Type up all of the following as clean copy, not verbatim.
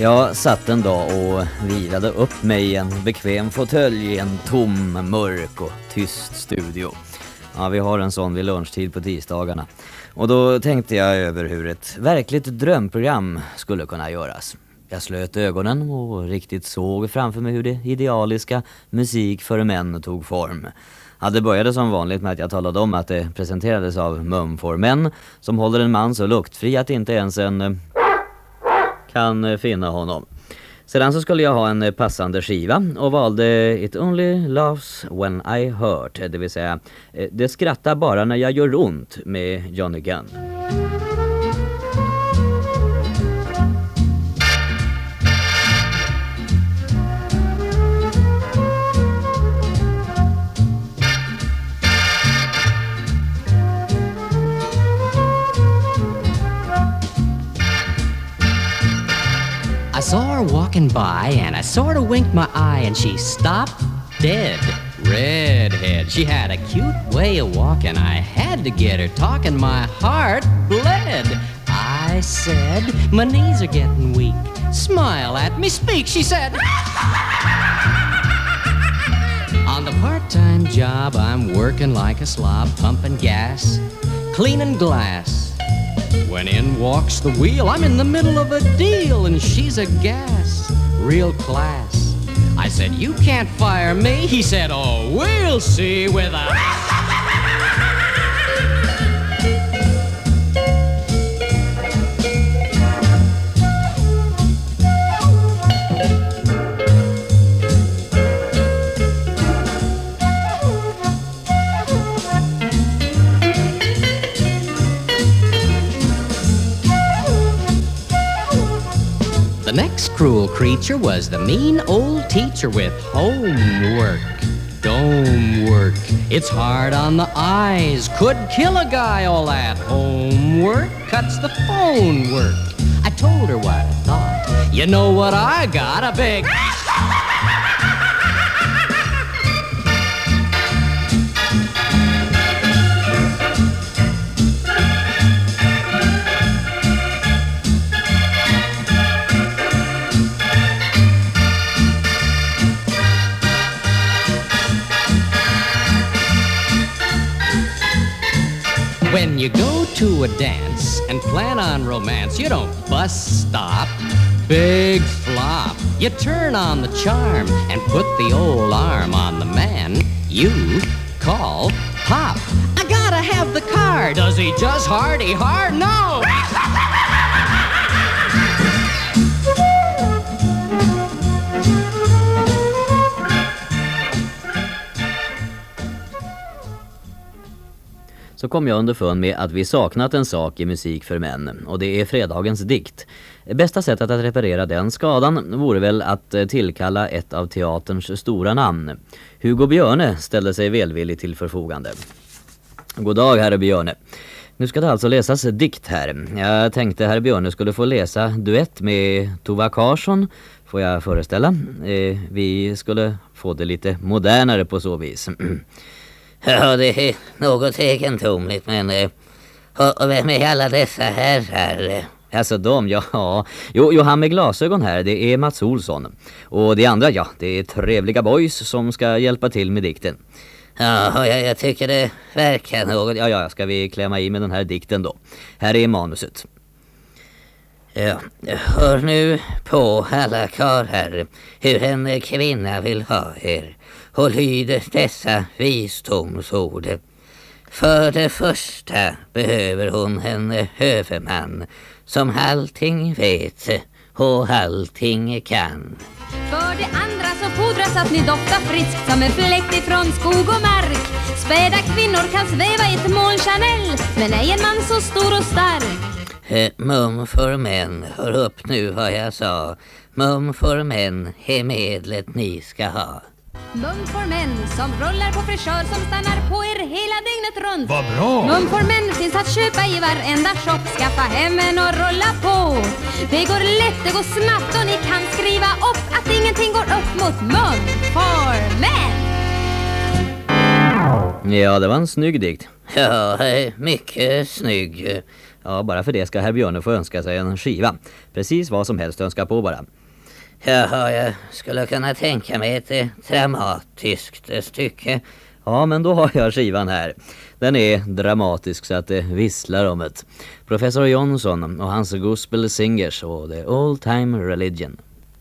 Jag satt en dag och vilade upp mig i en bekväm fåtölj i en tom, mörk och tyst studio. Ja, vi har en sån vid lunchtid på tisdagarna. Och då tänkte jag över hur ett verkligt drömprogram skulle kunna göras. Jag slöt ögonen och riktigt såg framför mig hur det idealiska musik för män tog form. Ja, det började som vanligt med att jag talade om att det presenterades av Mum4 Men, som håller en man så luktfri att inte ens en kan finna honom. Sedan så skulle jag ha en passande skiva och valde It Only Laughs When I Hurt, det vill säga Det skrattar bara när jag gör ont med Johnny Gunn. I saw her walking by and I sort of winked my eye and she stopped dead. Redhead. She had a cute way of walking. I had to get her talking. My heart bled. I said, my knees are getting weak. Smile at me, speak, she said. On the part-time job I'm working like a slob, pumping gas, cleaning glass. When in walks the wheel, I'm in the middle of a deal and she's a gas, real class. I said, you can't fire me. He said, oh, we'll see with a... The next cruel creature was the mean old teacher with homework. Dome work. It's hard on the eyes. Could kill a guy. All that homework cuts the phone work. I told her what I thought. You know what I got? A big... When you go to a dance and plan on romance, you don't bust stop, big flop. You turn on the charm and put the old arm on the man you call Pop. I gotta have the car. Does he just hardy hard? No! Så kom jag underfund med att vi saknat en sak i musik för män, och det är fredagens dikt. Bästa sättet att reparera den skadan vore väl att tillkalla ett av teaterns stora namn. Hugo Björne ställde sig välvilligt till förfogande. God dag, herr Björne. Nu ska det alltså läsas dikt här. Jag tänkte herr Björne skulle få läsa duett med Tova Karsson, får jag föreställa. Vi skulle få det lite modernare på så vis. Ja, det är något egendomligt, men och vem är alla dessa herrar? Alltså de, ja. Jo, han med glasögon här, det är Mats Olsson. Och det andra, ja, det är trevliga boys som ska hjälpa till med dikten. Ja, jag tycker det verkar något. Ja, ska vi klämma i med den här dikten då. Här är manuset. Ja, hör nu på alla karlar hur en kvinna vill ha er. Och lyder dessa visdomsord. För det första behöver hon en överman som allting vet och allting kan. För det andra så fordras att ni doftar friskt som en fläkt ifrån skog och mark. Späda kvinnor kan sväva i ett moln Chanel, men ej en man så stor och stark. Mum4 Men, hör upp nu vad jag sa. Mum4 Men är medlet ni ska ha. Mum4 Men som rullar på frisör som stannar på er hela dygnet runt. Vad bra! Mum4 Men finns att köpa i varenda shop. Skaffa hem en och rulla på. Det går lätt, det går snabbt och ni kan skriva upp att ingenting går upp mot Mum4 Men. Ja, det var en snygg dikt. Ja, mycket snygg. Ja, bara för det ska herr Björne få önska sig en skiva. Precis vad som helst önska på bara. Jaha, jag skulle kunna tänka mig ett dramatiskt stycke. Ja, men då har jag skivan här. Den är dramatisk så att det visslar om det. Professor Johnson och hans Gospel Singers och The Old Time Religion.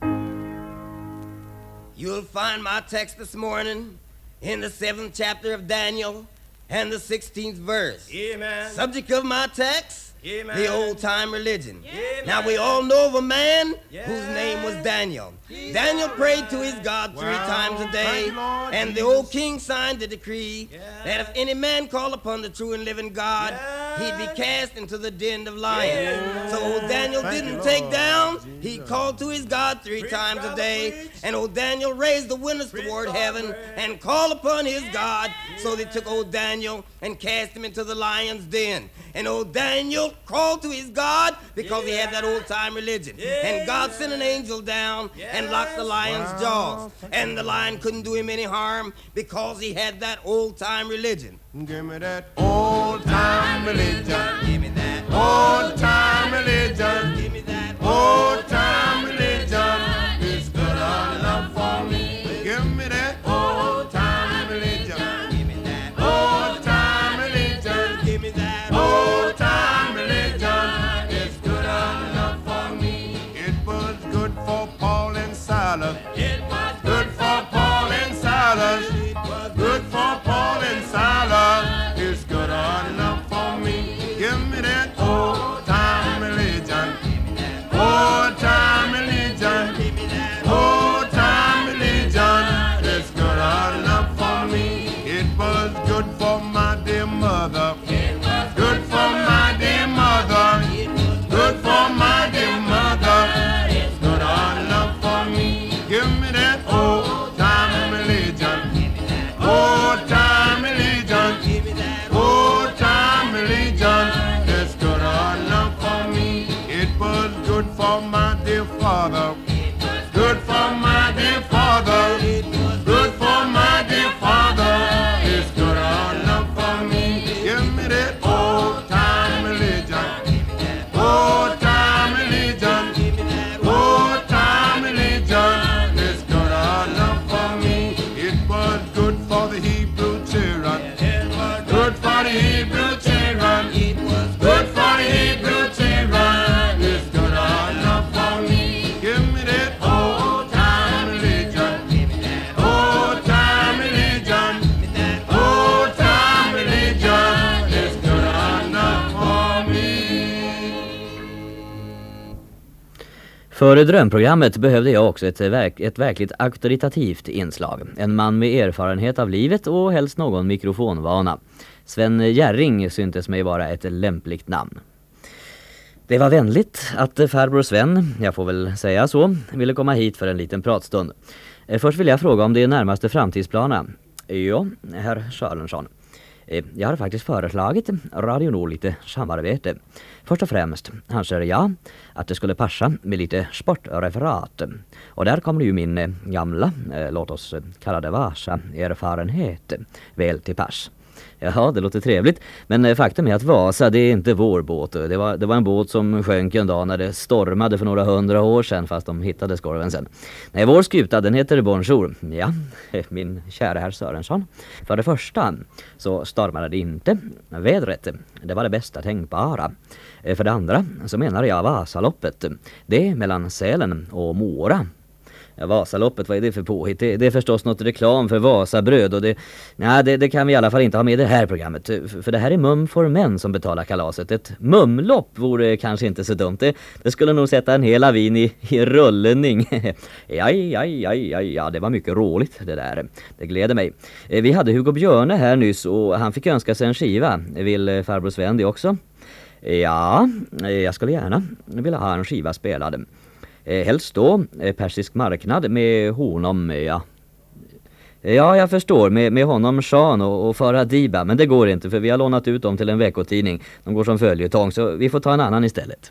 You'll find my text this morning in the 7th chapter of Daniel and the 16th verse. Amen. Subject of my text, amen. The old time religion. Amen. Now we all know of a man whose name was Daniel. Daniel prayed to his God 3 times a day, and the old king signed the decree that if any man call upon the true and living God, he'd be cast into the den of lions. So old Daniel didn't take down. He called to his God 3 times a day, and old Daniel raised the windows toward heaven and called upon his God. So they took old Daniel and cast him into the lion's den. And old Daniel called to his God because he had that old time religion. And God sent an angel down and locked the lion's jaws. And the lion couldn't do him any harm because he had that old time religion. Give me that old time religion. Give me that old time religion. Give me that old time religion. It's good enough for me. Give me that old time religion. Give me that old time religion. Give me that old time religion. It's good enough for me. It was good for Paul and Silas. It was Good for Paul and Silas. It was Good for Paul and Silas. It's good enough for me. Give me that old time religion. Old time religion. Give me that Old time religion. It's good enough for me. It was good for my dear mother. Good for my dear mother. Good for my dear mother. It's good enough for me. Give me that old time religion. Old time religion. Give me that Old time religion. It's good enough for me. It was good for my dear father. Good for my dear father. Good for my dear father. It's good enough for me. Give me that old time religion. Old time religion. Old time religion. It's good enough for me. It was good for the Hebrew children. Good for the Hebrew children. It was Good for the Hebrew children. It's good enough for me. Give me that old time religion. Old time religion. Old time religion. It's good enough for me. För drömprogrammet behövde jag också ett verkligt auktoritativt inslag. En man med erfarenhet av livet och helst någon mikrofonvana. Sven Jerring syntes mig vara ett lämpligt namn. Det var vänligt att farbror Sven, jag får väl säga så, ville komma hit för en liten pratstund. Först vill jag fråga om det är närmaste framtidsplanerna. Ja, herr Sörensson. Jag har faktiskt föreslagit Radio Nord lite samarbete. Först och främst anser jag att det skulle passa med lite sportreferat. Och där kommer ju min gamla, låt oss kalla det Vasa-erfarenhet väl till pass. Ja, det låter trevligt. Men faktum är att Vasa, det är inte vår båt. Det var en båt som sjönk en dag när det stormade för några 100 år sedan, fast de hittade skorven sen. Nej, vår skuta, den heter Bonjour. Ja, min kära herr Sörensson. För det första så stormade det inte. Vädret, det var det bästa tänkbara. För det andra så menar jag Vasaloppet. Det är mellan Sälen och Mora. Ja, Vasaloppet, vad är det för påhitt? Det är förstås något reklam för Vasabröd och det kan vi i alla fall inte ha med i det här programmet. För det här är Mum for män som betalar kalaset. Ett mumlopp vore kanske inte så dumt. Det skulle nog sätta en hel lavin i rullning. Ja, det var mycket roligt det där. Det gläder mig. Vi hade Hugo Björne här nyss och han fick önska sig en skiva. Vill farbror Sven det också? Ja, jag skulle gärna vilja ha en skiva spelad. Helst då Persisk marknad med honom, ja. Ja, jag förstår, med honom Sean och Farah Diba, men det går inte för vi har lånat ut dem till en veckotidning. De går som följetong så vi får ta en annan istället.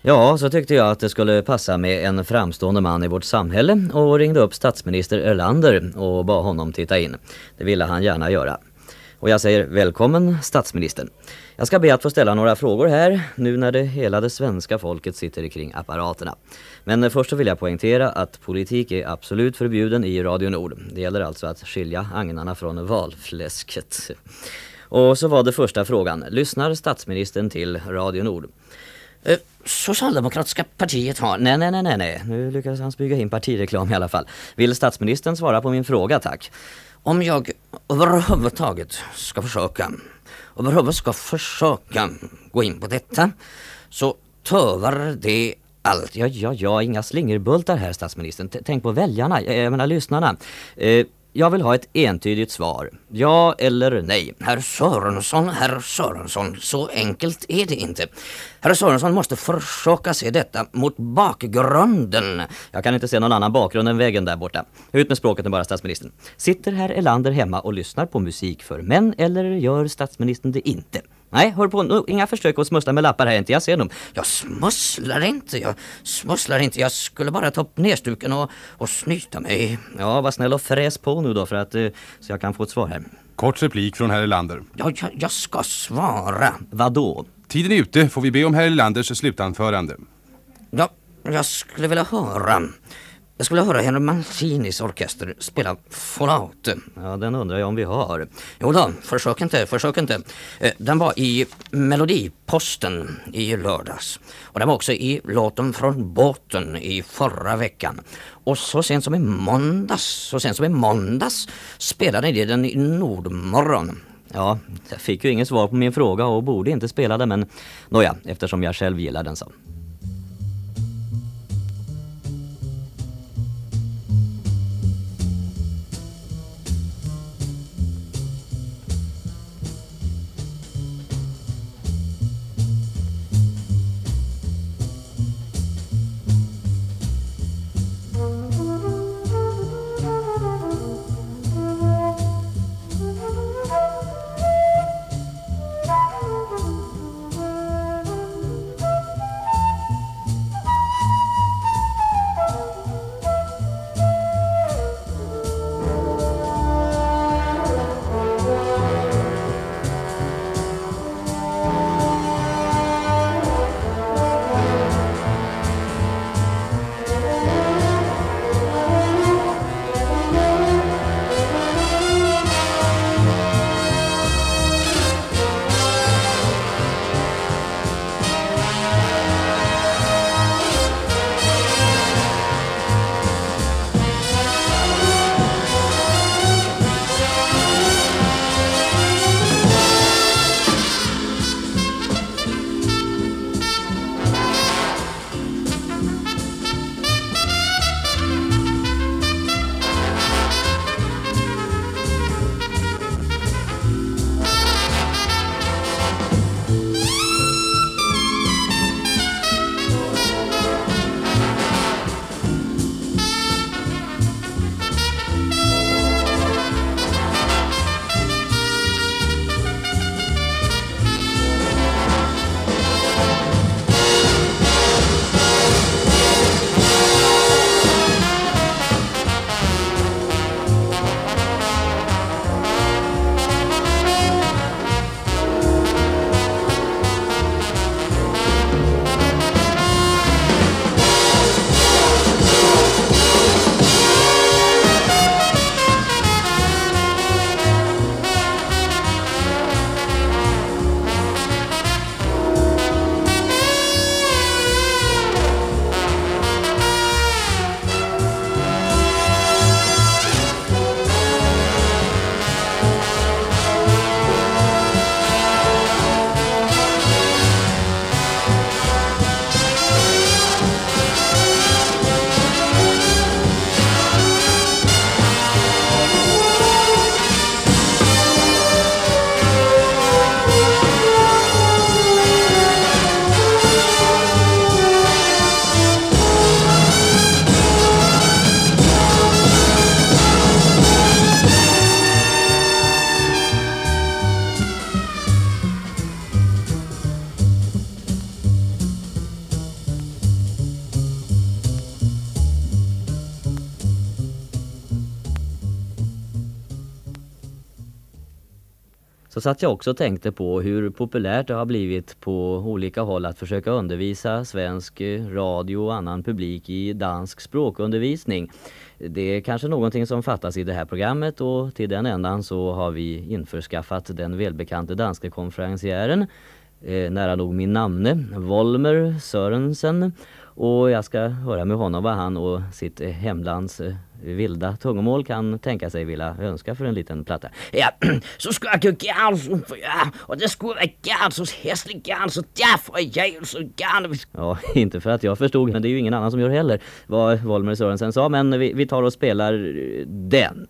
Ja, så tyckte jag att det skulle passa med en framstående man i vårt samhälle och ringde upp statsminister Erlander och bad honom titta in. Det ville han gärna göra. Och jag säger välkommen statsministern. Jag ska be att få ställa några frågor här nu när hela det svenska folket sitter kring apparaterna. Men först så vill jag poängtera att politik är absolut förbjuden i Radio Nord. Det gäller alltså att skilja agnarna från valfläsket. Och så var det första frågan. Lyssnar statsministern till Radio Nord? Socialdemokratiska partiet har... Nej. Nu lyckades han bygga in partireklam i alla fall. Vill statsministern svara på min fråga, tack? Om jag överhuvudtaget ska försöka gå in på detta, så tövar det allt. Ja, inga slingerbultar här, statsministern. Tänk på väljarna, jag menar lyssnarna. Jag vill ha ett entydigt svar. Ja eller nej. Herr Sörensson, så enkelt är det inte. Herr Sörensson måste försöka se detta mot bakgrunden. Jag kan inte se någon annan bakgrund än väggen där borta. Ut med språket nu bara, statsministern. Sitter herr Erlander hemma och lyssnar på musik för män eller gör statsministern det inte? Nej, hör på nu. Inga försök att smussla med lappar här inte. Jag ser dem. Jag smusslar inte. Jag skulle bara ta upp nedstuken och snyta mig. Ja, var snäll och fräs på nu då för att så jag kan få ett svar här. Kort replik från herr Erlander. Ja, jag ska svara. Vadå? Tiden är ute. Får vi be om herr Erlanders slutanförande? Ja, jag skulle vilja höra Henry Mancinis orkester spela Fallout. Ja, den undrar jag om vi har. Jo då, försök inte. Den var i Melodiposten i lördags. Och den var också i Låten från båten i förra veckan. Och så sent som i måndags spelade de den i Nordmorgon. Ja, jag fick ju inget svar på min fråga och borde inte spela den, men nåja, eftersom jag själv gillar den så. så satt jag också och tänkte på hur populärt det har blivit på olika håll att försöka undervisa svensk radio och annan publik i dansk språkundervisning. Det är kanske någonting som fattas i det här programmet, och till den ändan så har vi införskaffat den välbekante danska konferenciären, nära nog min namne, Volmer Sørensen. Och jag ska höra med honom vad han och sitt hemlands vilda tungomål kan tänka sig vilja önska för en liten platta. Ja, så skulle jag gärna, ja, och det skulle jag gärna så hästligt gärna, så därför är jag så gärna. Ja, inte för att jag förstod, men det är ju ingen annan som gör heller vad Volmer Sørensen sa, men vi tar och spelar den.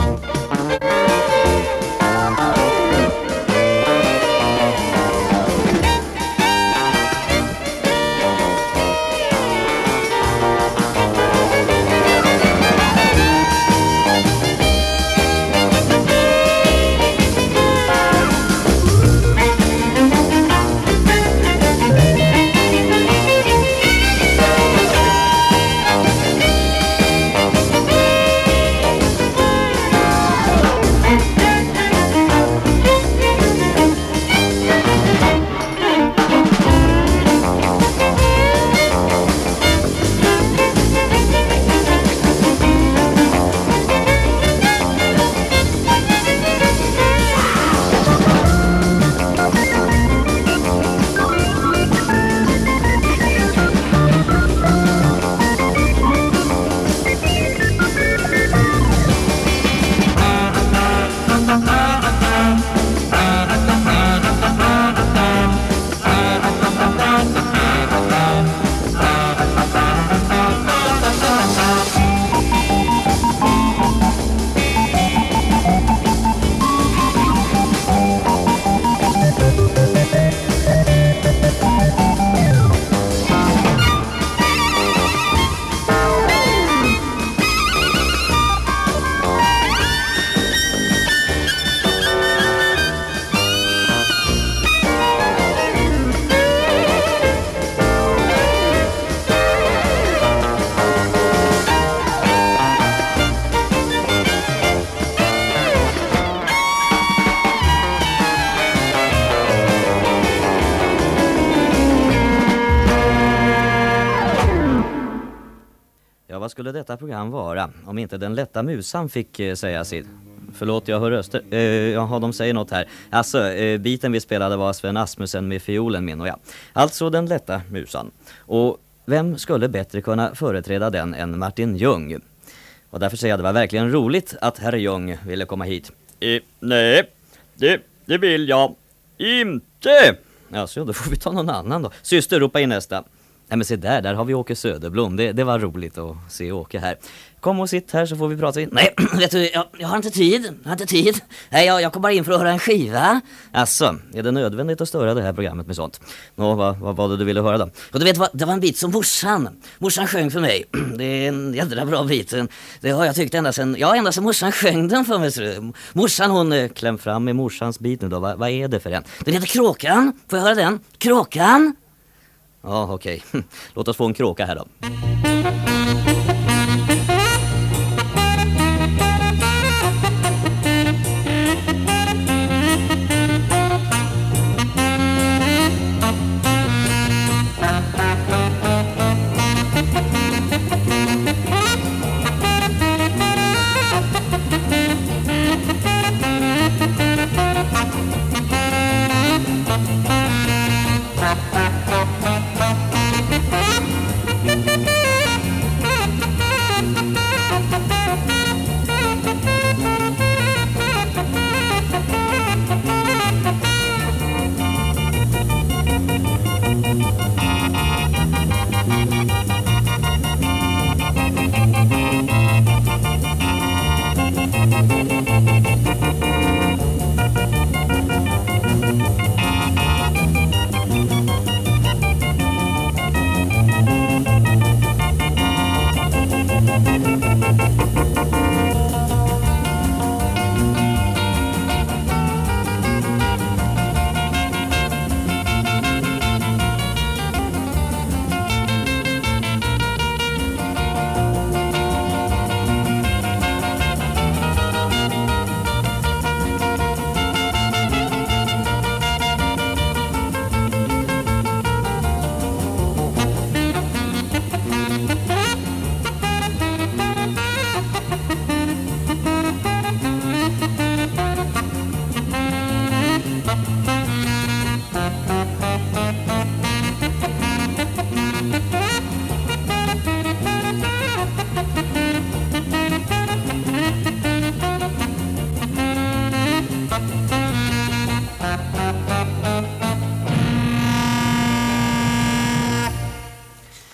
Vad skulle detta program vara om inte den lätta musan fick säga sitt? Förlåt, jag hör röster. Jaha, de säger något här. Alltså, biten vi spelade var Sven Asmussen med fiolen, min och jag. Alltså den lätta musan. Och vem skulle bättre kunna företräda den än Martin Ljung? Och därför säger jag det var verkligen roligt att herr Ljung ville komma hit. Nej, det vill jag inte. Alltså, då får vi ta någon annan då. Syster, ropa in nästa. Nej, men se där har vi Åke Söderblom. Det var roligt att se Åke här. Kom och sitt här så får vi prata. Nej, vet du, jag har inte tid. Nej, jag kommer bara in för att höra en skiva. Alltså, är det nödvändigt att störa det här programmet med sånt? Nå, vad var det du ville höra då? Och du vet vad, det var en bit som morsan sjöng för mig. Det är en jädra bra bit. Det har jag tyckt ända sedan morsan sjöng den för mig. Morsan, hon kläm fram med morsans bit nu då. Vad är det för en? Den heter Kråkan. Får jag höra den? Kråkan? Ja, okej. Låt oss få en kråka här då.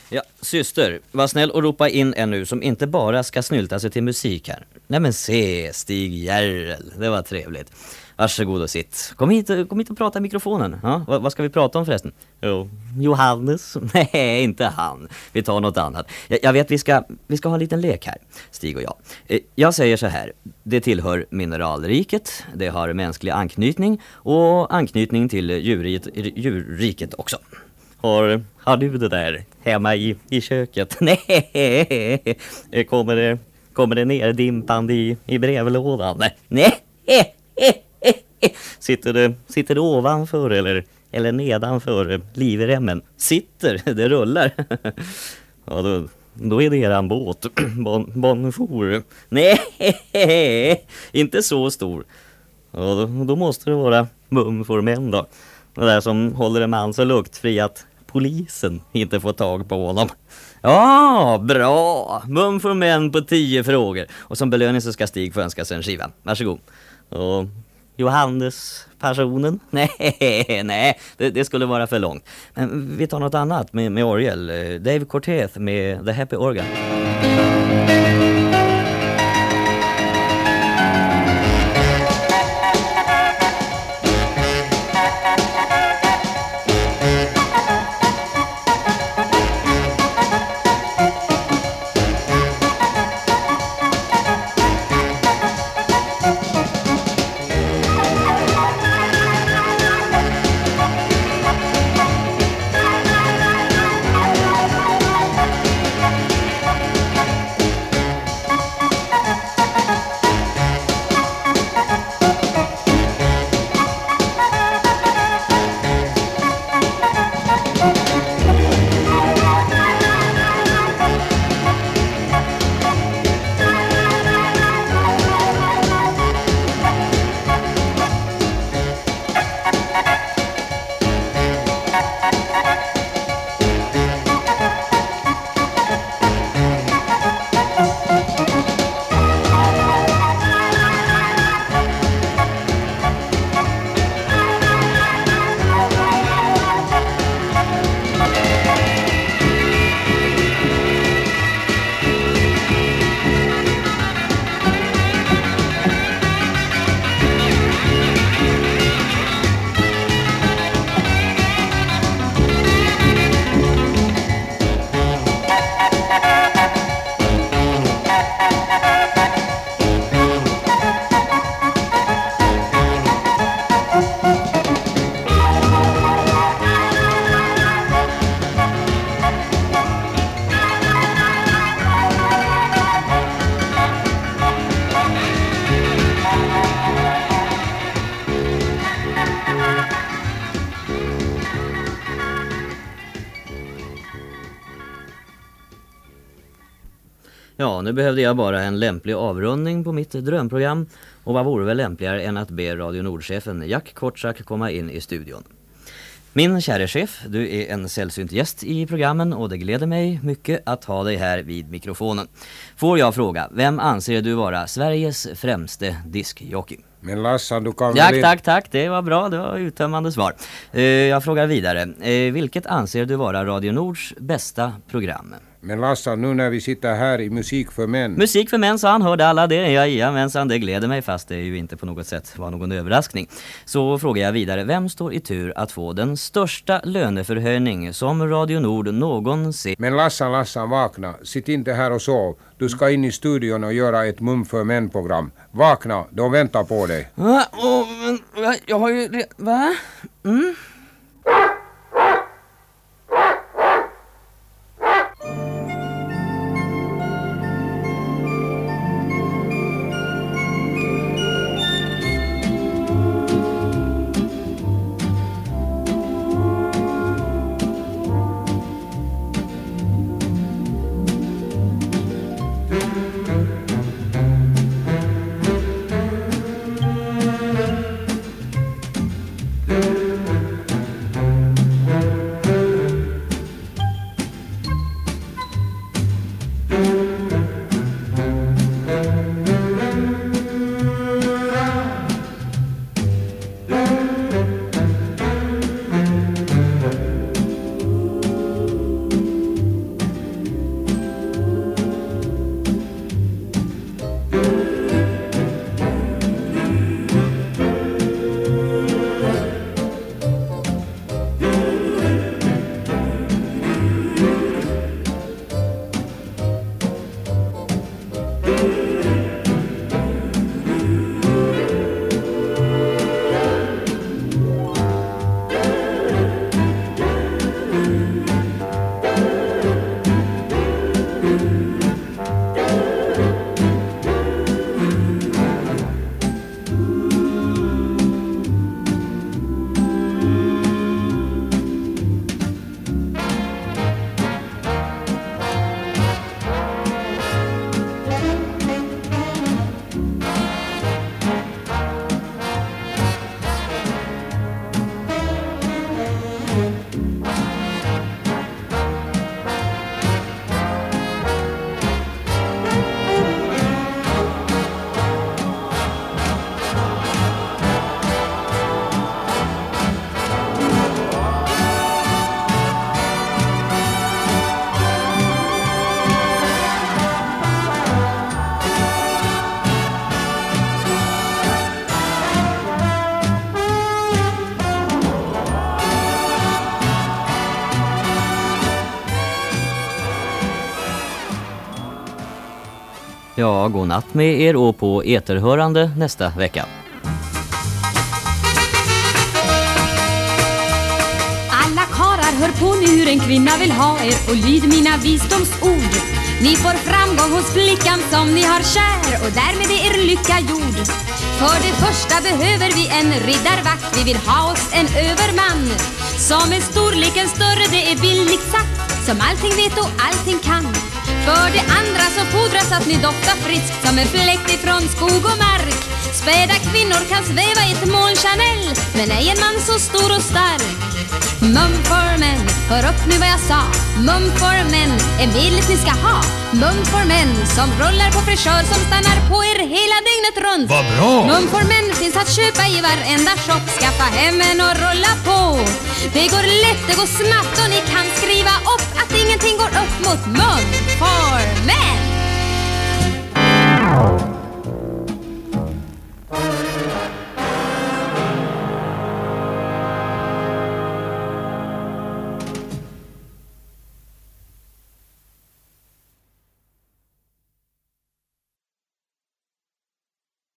Ja, syster, var snäll och ropa in en nu som inte bara ska snylta sig till musik här. Nej men se, Stig Järrel, det var trevligt. Varsågod och sitt. Kom hit och prata i mikrofonen. Ja, vad ska vi prata om förresten? Jo, Johannes? Nej, inte han. Vi tar något annat. Jag vet, vi ska ha en liten lek här, Stig och jag. Jag säger så här, det tillhör mineralriket, det har mänsklig anknytning och anknytning till djurriket också. Har du det där hemma i köket? Nej, kommer det ner dimpande i brevlådan? Nej. Sitter det ovanför eller nedanför livremmen? Sitter, det rullar. Ja, då är det eran båt. Bonjour. Nej, inte så stor. Ja, då måste det vara mumformän då. Det där som håller en man så luktfri att polisen inte får tag på honom. Ja, bra. Mumformän på 10 frågor. Och som belöning så ska Stig få önska sig en skiva. Varsågod. Och Johannes-personen? Nej, det skulle vara för långt. Men vi tar något annat med orgel. Dave Cortez med The Happy Organ. Ja, nu behövde jag bara en lämplig avrundning på mitt drömprogram. Och vad vore väl lämpligare än att be Radio Nord-chefen Jack Kortsak komma in i studion. Min kära chef, du är en sällsynt gäst i programmen och det gläder mig mycket att ha dig här vid mikrofonen. Får jag fråga, vem anser du vara Sveriges främste diskjockey? Men Lassan, du kan väl... Tack, det var bra, det var uttömmande svar. Jag frågar vidare, vilket anser du vara Radio Nords bästa program? Men Lassan, nu när vi sitter här i Musik för män... Musik för män, så han hörde alla det. Jajamensan, det gläder mig, fast det är ju inte på något sätt var någon överraskning. Så frågar jag vidare, vem står i tur att få den största löneförhöjning som Radio Nord någonsin... Men Lassan, vakna. Sitt inte här och sov. Du ska in i studion och göra ett mum för män-program. Vakna, de väntar på dig. Jag har ju... Va? Ja, god natt med er och på eterhörande nästa vecka. Alla karar hör på nu hur en kvinna vill ha er och lyd mina visdomsord. Ni får framgång hos flickan som ni har kär och därmed är er lycka gjord. För det första behöver vi en riddarvakt, vi vill ha oss en överman som är storleken större, det är bildligt sagt, som allting vet och allting kan. För det andra så fordras att ni doftar friskt som en fläkt ifrån skog och mark. Späda kvinnor kan sväva i ett moln Chanel, men ej en man så stor och stark. Mumformen, hör upp nu vad jag sa. Mumformen är medlet ni ska ha. Mumformen som rullar på frisör som stannar på er hela dygnet runt. Vad bra! Mumformen finns att köpa i varenda shop. Skaffa hem en och rulla på. Det går lätt, det går snabbt och ni kan skriva upp att ingenting går upp mot Mumformen.